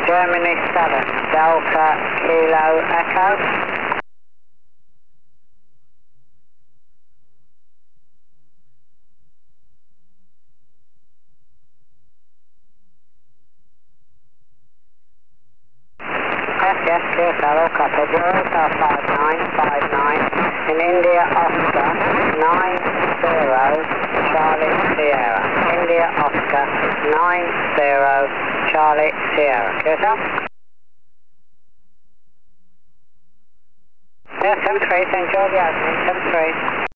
Germany 7, Delta Kilo Echo. Yes, QSL, copy. Delta 5959 in India Oscar 90 Charlie Sierra. India Oscar 90 Charlie Sierra. QSL? Yeah, 73, St. George, St. 73.